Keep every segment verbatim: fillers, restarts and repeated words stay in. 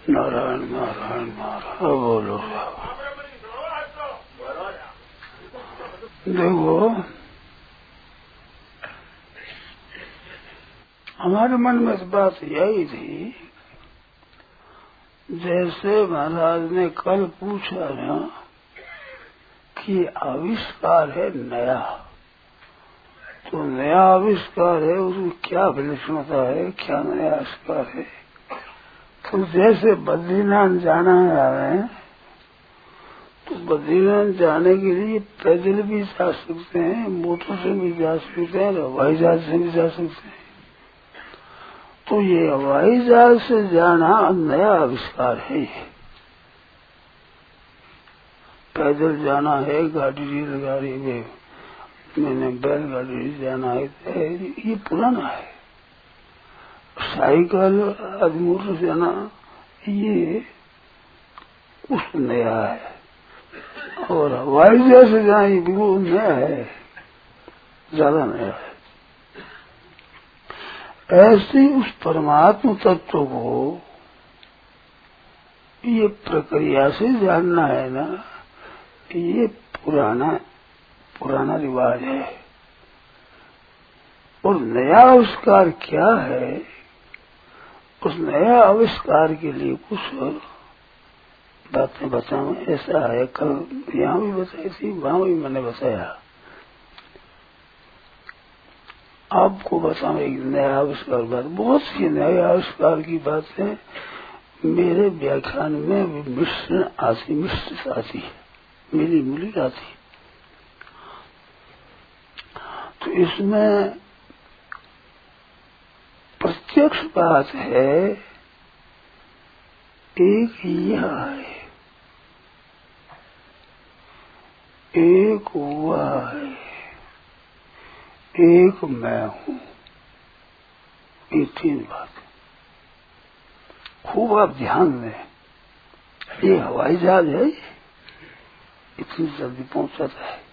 नारायण नारायण नारायण बोलो। देखो, हमारे मन में इस बात यही थी, जैसे महाराज ने कल पूछा ना कि आविष्कार है नया, तो नया आविष्कार है, उसमें क्या विलक्षणता है, क्या नया आविष्कार है। तो जैसे बद्रीनाथ जाना है हमें, तो बद्रीनाथ जाने के लिए पैदल भी जा सकते हैं, मोटर से भी जा सकते हैं, हवाई जहाज से भी जा सकते हैं। तो ये हवाई जहाज से जाना नया आविष्कार है। पैदल जाना है, गाड़ी रेलगाड़ी में मैंने बैलगाड़ी जाना है, ये पुराना है। साइकिल आदि मोटर से जाना ये कुछ नया है, और हवाई जहाज से जाना ये बिल्कुल नया है, ज्यादा नया है। ऐसे उस परमात्म तत्व को ये प्रक्रिया से जानना है ना, ये पुराना पुराना रिवाज है। और नया आविष्कार क्या है, उस नया आविष्कार के लिए कुछ बातें बताऊं। ऐसा है, कल यहाँ भी बताई थी, वहां भी मैंने बताया। आपको बताऊं एक नया आविष्कार बात, बहुत सी नए आविष्कार की बातें मेरे व्याख्यान में मिश्रण आती मिश्रित आती है, मिली मिली आती। तो इसमें प्रत्यक्ष बात है, एक यह है, एक वह है, एक मैं हूँ। ये तीन बात खूब आप ध्यान दें। ये हवाई जहाज है, इतनी जल्दी पहुंचाता है।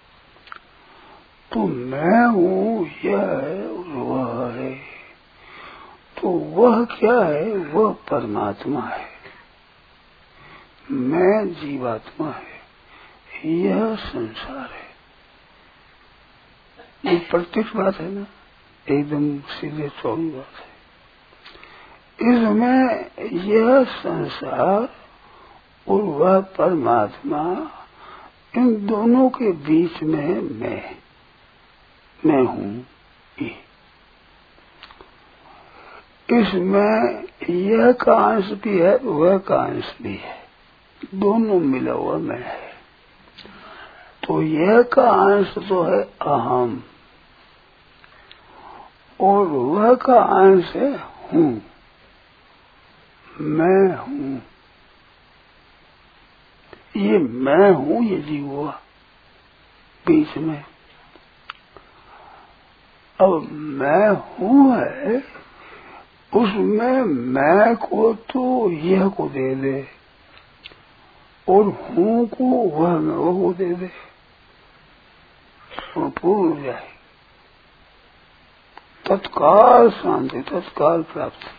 तो मैं हूँ, यह है और वह है। तो वह क्या है, वह परमात्मा है, मैं जीवात्मा है, यह संसार है। ये प्रत्यक्ष बात है ना, एकदम सीधे चौड़ी बात है। इसमें यह संसार और वह परमात्मा, इन दोनों के बीच में मैं मैं हूँ। ये इसमें यह का अंश भी है, वह का अंश भी है, दोनों मिला हुआ मैं है। तो यह का अंश तो है अहम, और वह का अंश है हूँ, मैं हूँ। ये मैं हूँ, ये जीव हुआ बीच में। अब मैं हूँ है, उसमें मैं को तो यह को दे दे, और हूँ को वह में वो को दे दे, और पूर्ण हो जाए, तत्काल शांति, तत्काल प्राप्ति।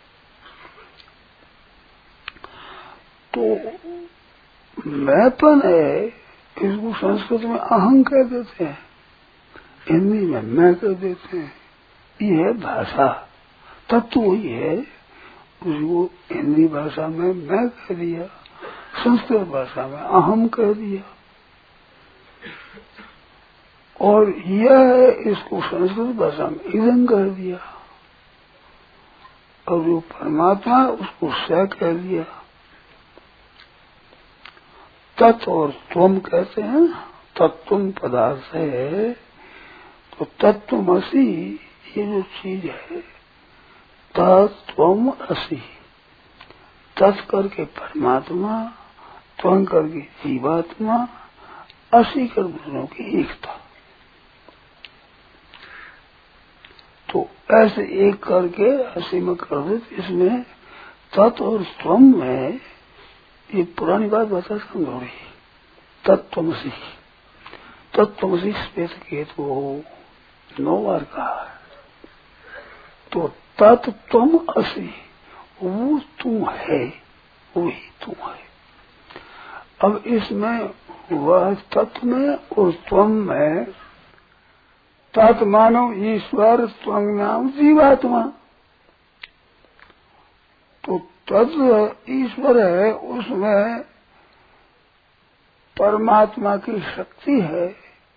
तो मैंपन है, इसको संस्कृत में अहं कह देते हैं, हिंदी में मैं कह देते हैं। ये है भाषा, तत्व वही है, उसको हिंदी भाषा में मैं कह दिया, संस्कृत भाषा में अहम कह दिया। और यह है, इसको संस्कृत भाषा में इदं कह दिया, और जो परमात्मा उसको स कह दिया। तत् और त्वम कहते हैं, तत्व पदार्थ है, तो तत्वमसि ये जो चीज है, तत्वम असि, तत् करके परमात्मा, त्वं करके जीवात्मा, असि कर दोनों की एकता। तो ऐसे एक करके असि में कर दे। इसमें तत् और त्वम में ये पुरानी बात बता समझोगी। तत्वमसि, तत्वमसि श्वेत केतु नौ बार कहा है। तो तत्त्वम असि, वो तू है, वही तू है। अब इसमें वह तत्व में और त्वम में तत् मानो ईश्वर, त्वं नाम जीवात्मा। तो तत्व ईश्वर है, उसमें परमात्मा की शक्ति है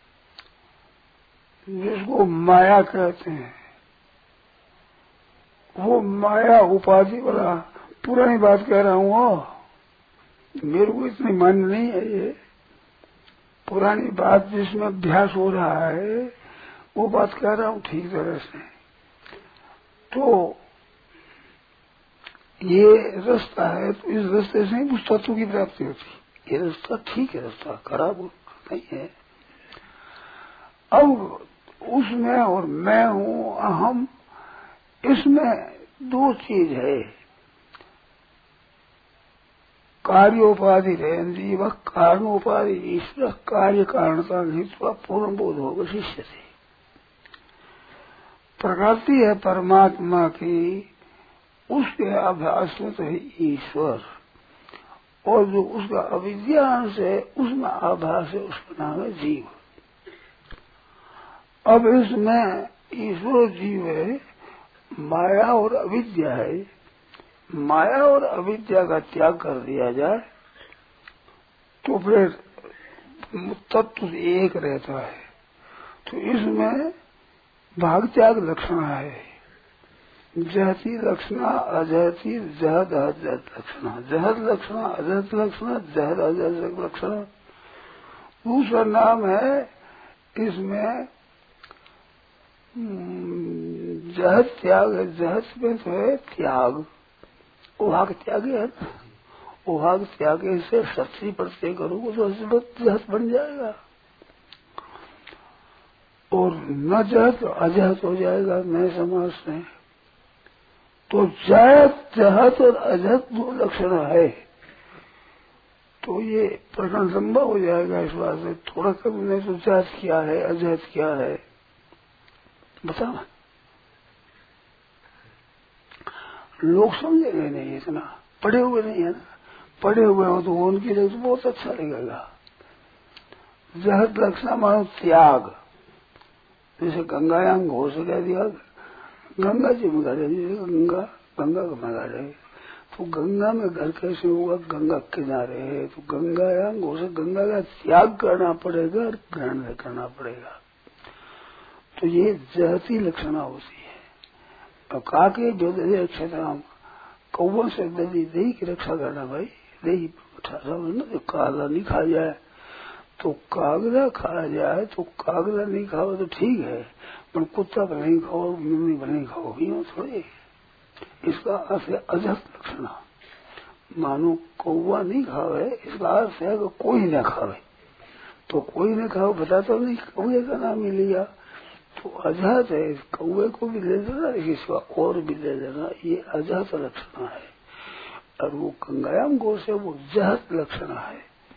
जिसको माया कहते हैं। वो माया उपाधि वाला, पुरानी बात कह रहा हूँ, वो मेरे को इतनी मन नहीं है। ये पुरानी बात जिसमें अभ्यास हो रहा है वो बात कह रहा हूँ ठीक तरह से। तो ये रास्ता है, तो इस रास्ते से ही उस तत्व की प्राप्ति होती। ये रास्ता ठीक है, रास्ता खराब नहीं है। अब उसमें और मैं हूँ, अहम, इसमें दो चीज है। कार्योपाधि रहन जीव, कारणोपाधि ईश्वर, कार्य कारणता हित्वा पूर्ण बोध होगा शिष्य से। प्रकृति है परमात्मा की, उसके आभास में तो है ईश्वर, और जो उसका अविद्या अंश है उसमें आभास है, उसका नाम है जीव। अब इसमें ईश्वर जीव है, माया और अविद्या है। माया और अविद्या का त्याग कर दिया जाए तो फिर तत्व एक रहता है। तो इसमें भाग त्याग लक्षण है, जहती लक्षणा, अजहती, जहद अजहत लक्षणा, जहद लक्षणा, अजहत लक्षणा, जहद अजहत लक्षणा। दूसरा नाम है इसमें जहद त्याग है। जहद में तो है त्याग, उभाग त्याग है ना। उभाग त्याग से शक्ति प्रत्यय करोगे तो जहद बन जाएगा, और न जहद अजहत हो जाएगा नए समाज में। तो जहद, जहद और अजहत दो लक्षण है, तो ये प्रश्न लंबा हो जाएगा इस बात से। थोड़ा कम नहीं तो जहद क्या है, अजहत क्या है बता। लोग समझेंगे नहीं, इतना पढ़े हुए नहीं है ना। पढ़े हुए हो तो उनके लिए तो बहुत अच्छा लगेगा। जहद लक्षण मानो त्याग, जैसे गंगायाम घोष कह दिया, गंगा जी में घर है, गंगा गंगा का में घर है, तो गंगा में घर कैसे होगा? गंगा किनारे है, तो गंगायाम घोष, गंगा का त्याग करना पड़ेगा और ग्रहण करना पड़ेगा। तो ये जहती लक्षणा होती है। और काके जो दे क्षेत्र कौवन से दही दही की रक्षा करना भाई। दही अठारह ना, जो कागला नहीं खा जाए, तो कागला खा जाए तो कागला नहीं खाओ तो ठीक है, पर कुत्ता पर नहीं खाओ, मम्मी पर नहीं खाओ, यूं थोड़े। इसका अर्थ है अजहत लक्षणा। मानो कौवा नहीं खावे, इसका अर्थ है कि कोई न खावे। तो कोई न खाओ बता तो नहीं, कौए का नाम ही लिया, तो अजहत है। कौए को भी ले लेना, इसका और भी ले लेना, ये अजहत लक्षण है। और वो गंगायाम घोष है, वो जहत लक्षण है।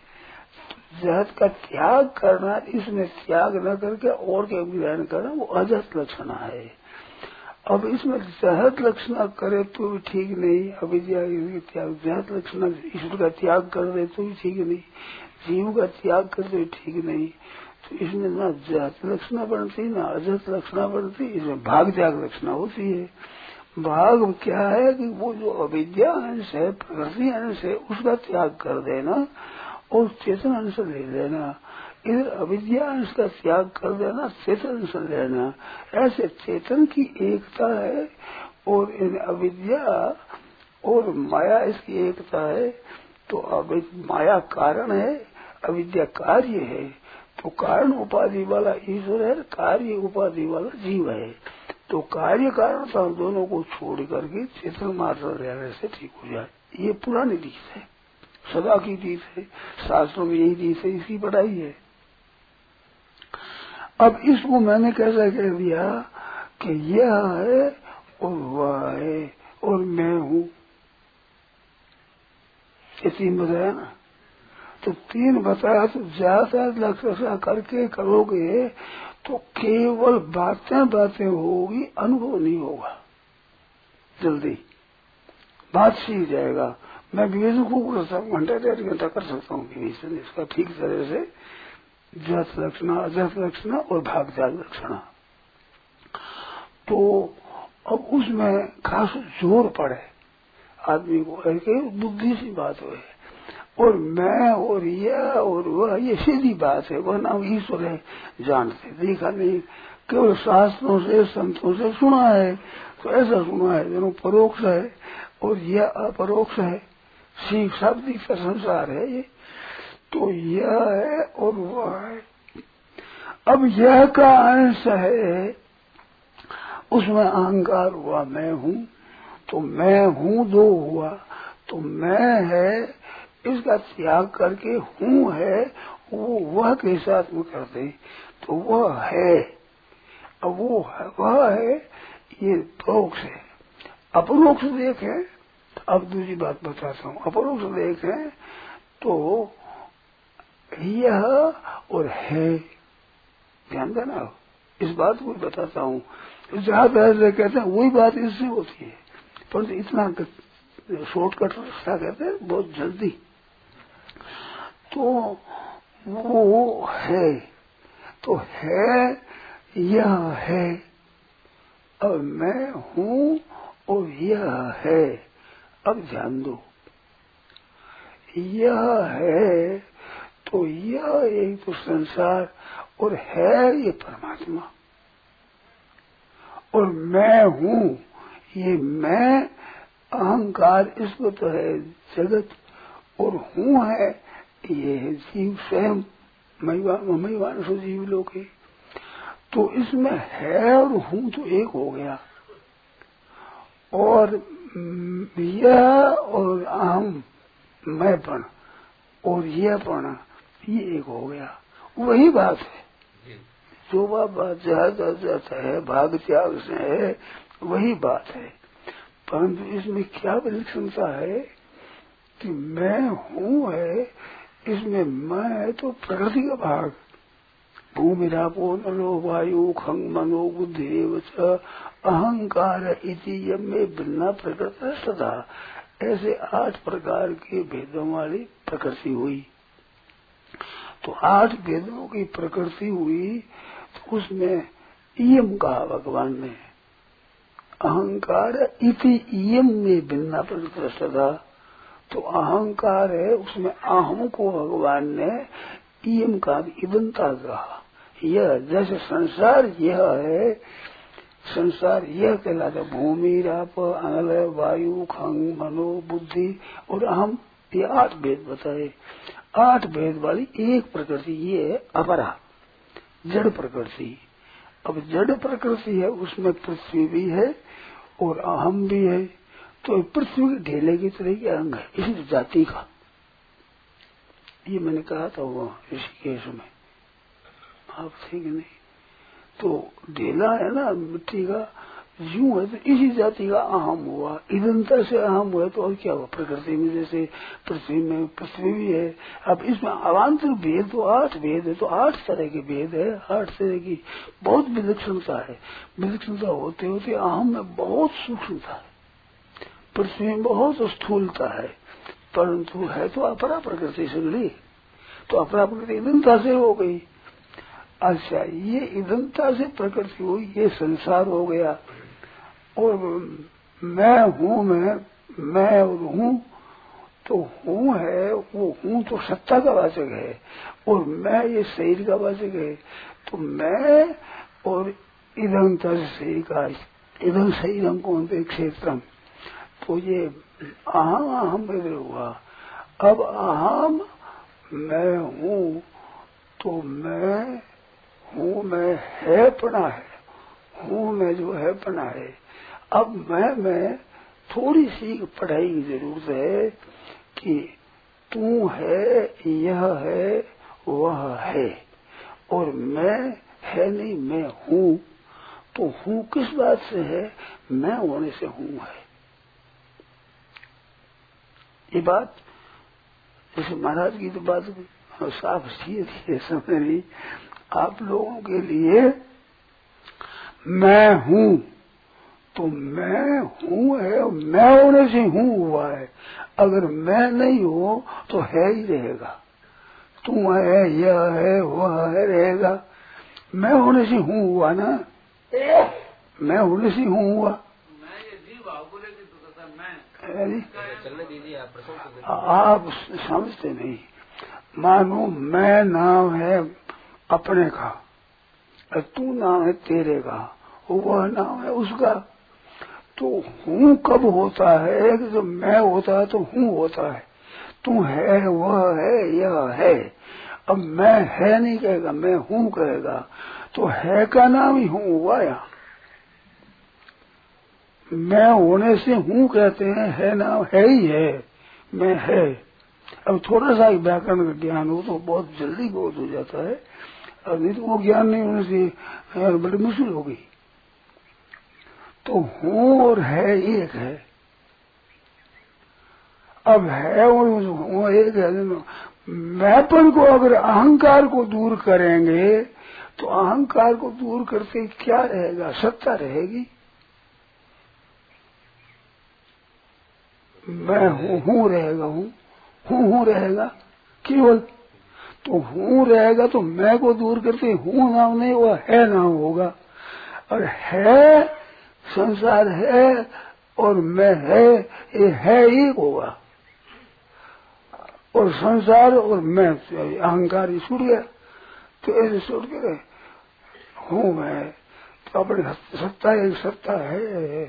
जहत का त्याग करना, इसमें त्याग न करके और के ग्रहण करना, वो अजहत लक्षण है। अब इसमें जहत लक्षण करे तो भी ठीक नहीं, अविद्या त्याग। जहत लक्षण ईश्वर का त्याग कर दे तो भी ठीक नहीं, जीव का त्याग कर दे ठीक नहीं। तो इसमें ना जहत लक्षणा बनती ना अजहत लक्षणा बनती, इसमें भाग त्याग लक्षणा होती है। भाग क्या है कि वो जो अविद्या अंश है, प्रकृति अंश है, उसका त्याग कर देना और चेतन अंश ले लेना। इधर अविद्या अंश का त्याग कर देना, चेतन अंश लेना। ऐसे चेतन की एकता है और इन अविद्या और माया इसकी एकता है। तो अविद्या माया कारण है, अविद्या कार्य है। तो कारण उपाधि वाला ईश्वर है, कार्य उपाधि वाला जीव है। तो कार्य कारण तो हम दोनों को छोड़ करके चेतन मात्र रहने से ठीक हो जाए। ये पुरानी रीत है, सदा की रीत है, शास्त्रों में यही रीत है, इसकी पढ़ाई है। अब इसको मैंने कैसा कह दिया कि यह है और वह है और मैं हूँ, ये तीन बताया ना। तो तीन बताया तो ज्यादा लक्ष्य करके करोगे तो केवल बातें बातें होगी, अनुभव नहीं होगा जल्दी। बात सीख जाएगा। मैं विवेचन खूब कर सकता हूँ, घंटा डेढ़ घंटा कर सकता हूँ विवेचन इसका ठीक तरह से, जत लक्षणा अजत लक्षणा और भाग जाग लक्षणा। तो अब उसमें खास जोर पड़े आदमी को, ऐसे बुद्धि सी बात हो, और मैं और यह और वह ये सीधी बात है, वह नाम ईश्वर है, जानते देखा नहीं, केवल शास्त्रों से संतों से सुना है, तो ऐसा सुना है दोनों परोक्ष है और यह अपरोक्ष है, सीख शाब्दिक का संसार है ये, तो यह है और वह है। अब यह का अंश है, उसमें अहंकार हुआ, मैं हूँ, तो मैं हूँ दो हुआ, तो मैं है इसका त्याग करके हूँ है, वो वह के साथ में कर दे तो वह है। अब वो है, वह है, ये परोक्ष है। अपरोक्ष देखें, अब दूसरी बात बताता हूँ, अपरोक्ष देखें तो यह और है, ध्यान देना, इस बात को बताता हूँ। जहाँ पहले कहते हैं वही बात इससे होती है, परंतु इतना शॉर्टकट रास्ता कहते हैं बहुत जल्दी। तो वो है, तो है, यह है, अब मैं हूँ और यह है। अब ध्यान दो, यह है तो यह एक तो संसार और है ये परमात्मा, और मैं हूँ ये मैं अहंकार, इसको तो है जगत, और हूँ है ये है जीव स्वयं, महिवान सो जीव लोग है। तो इसमें है और हूँ तो एक हो गया, और यह और अहम मैंपन और यह पना ये एक हो गया, वही बात है। जो बात जाता है भाग त्याग से है, वही बात है। परंतु इसमें क्या विलक्षणता है कि मैं हूँ है, इसमें मैं है तो प्रकृति का भाग, भूमि रापो नलो वायु खंग मनो बुद्धि वच अहंकार इति यमे भिन्ना प्रकृति सदा, ऐसे आठ प्रकार के भेदों वाली प्रकृति हुई। तो आठ भेदों की प्रकृति हुई, तो उसमें इयम कहा भगवान ने, अहंकार इति इयम में भिन्ना प्रकृति सदा। तो अहंकार है, उसमें अहम को भगवान ने इयम का इदंता कहा। यह जैसे संसार यह है, संसार यह कहलाता, भूमि राप अनल वायु खंग मनो बुद्धि और अहम, ये आठ भेद बताए। आठ भेद वाली एक प्रकृति ये है अपरा, जड़ प्रकृति। अब जड़ प्रकृति है, उसमें पृथ्वी भी है और अहम भी है, तो पृथ्वी के ढेले की तरह के अंग है इसी जाति का। ये मैंने कहा था वो ऋषिकेश में, आप थे कि नहीं? तो ढेला है ना मिट्टी का, यूं है तो इसी जाति का अहम हुआ, इदंता से अहम हुआ, तो और क्या हुआ प्रकृति में, जैसे पृथ्वी में पृथ्वी भी है। अब इसमें अवान्तर भेद तो आठ भेद है, तो आठ तरह के भेद है, आठ तरह की बहुत विलक्षणता है। विलक्षणता होते होते अहम में बहुत सूक्ष्मता है, पृथ्वी में बहुत स्थूलता है, परंतु है तो अपरा प्रकृति से ली, तो अपरा प्रकृति इदंता से हो गई। अच्छा, ये इदंता से प्रकृति हुई, ये संसार हो गया। और मैं हूँ, मैं मैं और हूँ, तो हूँ है, वो हूँ तो सत्ता का वाचक है, और मैं ये शरीर का वाचक है। तो मैं और इदंता से शरीर का, इदं शरीरम कौन पे क्षेत्रम, तो ये अहम अहम इधर हुआ। अब अहम मैं हूँ, तो मैं हूँ मैं है पना है, हूँ मैं जो है पना है। अब मैं मैं थोड़ी सी पढ़ाई की जरूरत है कि तू है, यह है, वह है, और मैं है नहीं, मैं हूँ। तो हूँ किस बात से है? मैं होने से हूँ है। ये बात जैसे महाराज की तो बात साफ धीरे धीरे समझ रही, आप लोगों के लिए मैं हूँ तो मैं हूँ है, मैं होने से हूँ हुआ है। अगर मैं नहीं हो तो है ही रहेगा, तू है, यह है, वह है, रहेगा। मैं होने से हूँ हुआ ना, मैं होने से हूँ हुआ। मैं ये जीव भाव को लेकर तो कहता मैं चलने दीजिए आप, प्रश्न आप समझते नहीं। मानो मैं नाम है अपने का, तू नाम है तेरे का, वह नाम है उसका। तो हूँ कब होता है कि जब मैं होता है तो हूँ होता है। तू है, वह है, यह है। अब मैं है नहीं कहेगा, मैं हूँ कहेगा, तो है का नाम ही हूँ हुआ। यहाँ मैं होने से हूँ कहते हैं, है नाम है ही है, मैं है। अब थोड़ा सा व्याकरण का ज्ञान हो तो बहुत जल्दी बोध हो जाता है, अब नहीं तो वो ज्ञान नहीं होने से बड़ी मुश्किल होगी। तो हूँ और है एक है। अब है और हूँ एक है। मैंपन को अगर अहंकार को दूर करेंगे तो अहंकार को दूर करके क्या रहेगा? सत्ता रहेगी। मैं हूँ हूँ रहेगा, हूँ हूँ हूँ रहेगा केवल। तो हूँ रहेगा तो मैं को दूर करके हूँ नाम नहीं, वो है नाम होगा। और है संसार है और मैं है, ये है एक होगा। और संसार और मैं अहंकार ही छूट गया। तो ऐसे छूट गए हूँ मैं, तो अपनी सत्ता एक सत्ता है,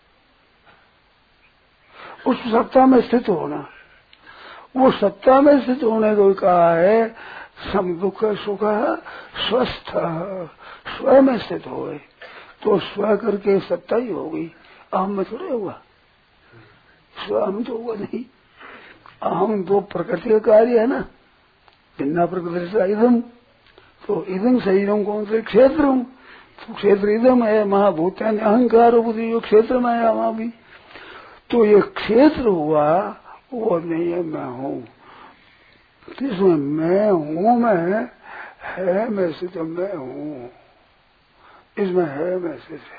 उस सत्ता में स्थित होना। वो सत्ता में स्थित होने को कहा है सम दुख सुख स्वस्थ, स्व में स्थित हो गए तो स्व करके सत्ता ही होगी। अहम में थोड़े होगा, स्व हम तो होगा नहीं। अहम तो प्रकृति का कार्य है ना, भिन्ना प्रकृति से इदम, तो इदम शरीरम कौन से क्षेत्र, तो क्षेत्र इदम है। महाभूत अहंकार बुद्धि जो क्षेत्र में है वहां भी, तो ये क्षेत्र हुआ वो नहीं है मैं हूँ। इसमें मैं हूँ में है मैं से तो मैं हूँ, इसमें है मैं से है।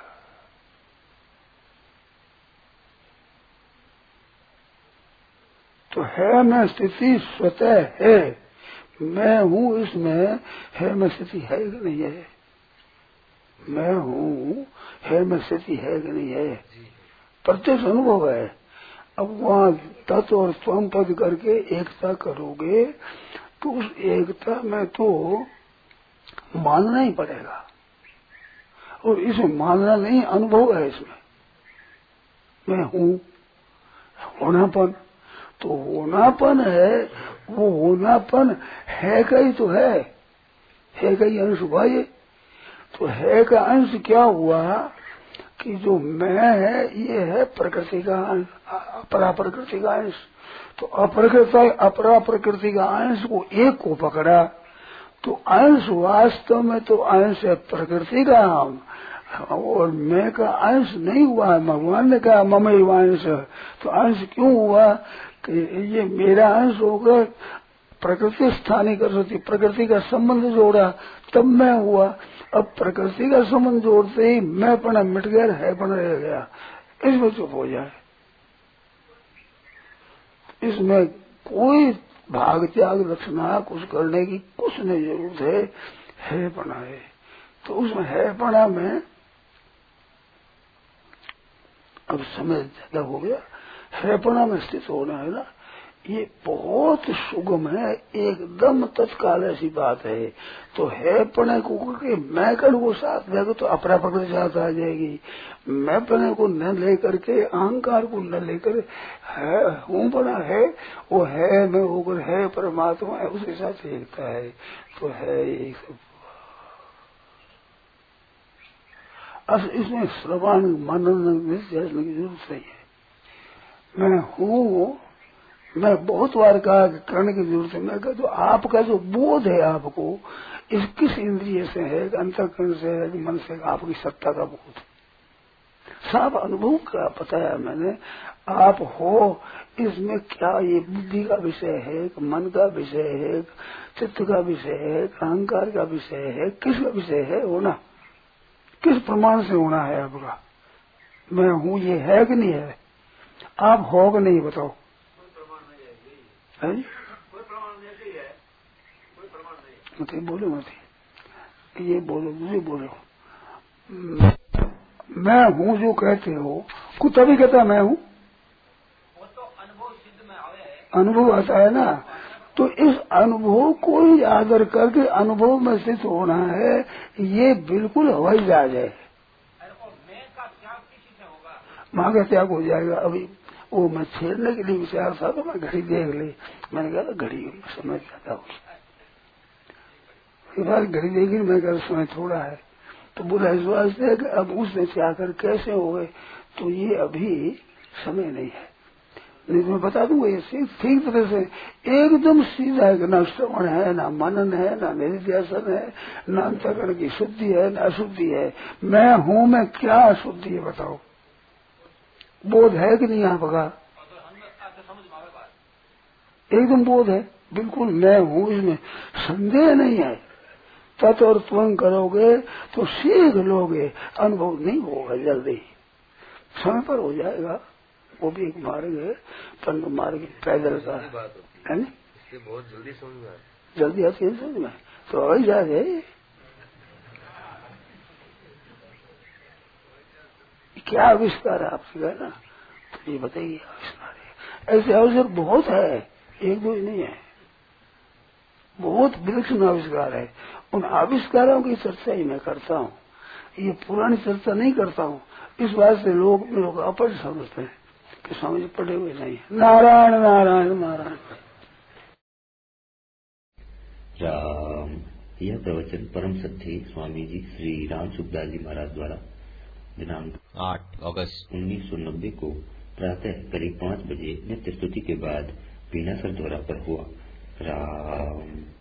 तो है मैं स्थिति स्वतः है, मैं हूँ इसमें है मैं स्थिति है कि नहीं है? मैं हूँ है मैं स्थिति है कि नहीं है? प्रत्यक्ष अनुभव है। अब वहाँ तत्व और स्वम पद करके एकता करोगे तो उस एकता में तो मानना ही पड़ेगा, और इसमें मानना नहीं अनुभव है। इसमें मैं हूँ होनापन, तो होनापन है, वो होनापन है का ही तो है, है का ही अंश हुआ ये। तो है का अंश क्या हुआ कि जो मैं है ये है प्रकृति का अंश, अपरा प्रकृति का अंश। तो अप्रकृति अपरा प्रकृति का अंश को एक को पकड़ा तो अंश वास्तव में तो अंश है प्रकृति का, और मैं का अंश नहीं हुआ। भगवान ने कहा ममई अंश, तो अंश क्यों हुआ कि ये मेरा अंश होकर प्रकृति स्थानीय कर सकती, प्रकृति का संबंध जोड़ा तब मैं हुआ। अब प्रकृति का संबंध जोड़ते ही मैं पना मिट गया, है पना रह गया। इसमें चुप हो जाए, इसमें कोई भाग त्याग रचना कुछ करने की कुछ नहीं जरूरत है, है पना है। तो उसमें है पना में अब समय ज्यादा हो गया, है पना में स्थित होना है ना, ये बहुत सुगम है, एकदम तत्काल ऐसी बात है। तो है पने को करके मैं कल वो साथ लेकर तो अपरा पकड़ साथ आ जाएगी। मैं पने को न लेकर के अहंकार को न लेकर है हूँ पना है, वो है मैं होकर है परमात्मा है, उसके साथ एकता है। तो है एक इसमें श्रवण मनन निश्चय की जरूरत नहीं है। मैं हूँ, मैं बहुत बार कहा करने की जरूरत है। मैं कहा तो आपका जो बोध है आपको इस किस इंद्रिय से है, अंतःकरण से है, मन से, आपकी सत्ता का बोध साफ अनुभव का बताया मैंने। आप हो इसमें क्या ये बुद्धि का विषय है, मन का विषय है, चित्त का विषय है, अहंकार का विषय है, किसका विषय है होना, किस प्रमाण से होना है आपका? मैं हूँ ये है कि नहीं है? आप हो कि नहीं बताओ? कोई प्रमाण नहीं है यही है जी? कोई प्रमाण नहीं है कोई प्रमाण नहीं। मत बोलो मत ये बोलो मुझे बोलो। मैं हूँ जो कहते हो कुछ तभी कहता मैं हूँ। वो तो अनुभव सिद्ध में आवे है। अनुभव आता है ना, तो इस अनुभव को ही आदर करके अनुभव में स्थित होना है, ये बिल्कुल हवाई जहाज है। मैं का त्याग किसी से होगा? माँ का त्याग हो जाएगा। अभी वो मैं छेड़ने के लिए विचार था तो मैं घड़ी देख ली, मैंने कहा घड़ी समझ जाता हूँ। फिर बाद घड़ी देखी, मैं कहा समय थोड़ा है, तो बोला इस वास्ते कि अब उसने से आकर कैसे हो गए, तो ये अभी समय नहीं है। नहीं तो मैं बता दूंगा ये ठीक तरह से एकदम सीधा है कि ना श्रवण है, ना मनन है, ना निधिध्यासन है, ना अंतःकरण की शुद्धि है, ना अशुद्धि है। मैं हूँ में क्या अशुद्धि है बताओ? बोध है कि नहीं आप का? एकदम बोध है, बिल्कुल मैं हूँ, इसमें संदेह नहीं है। तत् और त्वं करोगे तो सीख लोगे, अनुभव नहीं होगा जल्दी, समय पर हो जाएगा। वो भी एक मार्ग है, पंग मार्ग पैदल का है ना, बहुत जल्दी समझ में जल्दी आती है समझ में, तो हवाई जहाज है। क्या आविष्कार है आपसे कहना, तो ये बताइए आविष्कार है। ऐसे अवसर बहुत है, एक दो ही नहीं है, बहुत विलक्षण आविष्कार है। उन आविष्कारों की चर्चा ही मैं करता हूँ, ये पुरानी चर्चा नहीं करता हूँ। इस बात से लोग लोग अपच समझते हैं कि स्वामी जी पढ़े हुए नहीं। नारायण नारायण नारायण। राम। यह प्रवचन परम सत्य स्वामी जी श्री राम सुखदास जी महाराज द्वारा दिनांक आठ अगस्त उन्नीस सौ नब्बे को प्रातः करीब पाँच बजे नित्य स्तुति के बाद बीनासर द्वारा पर हुआ। राम।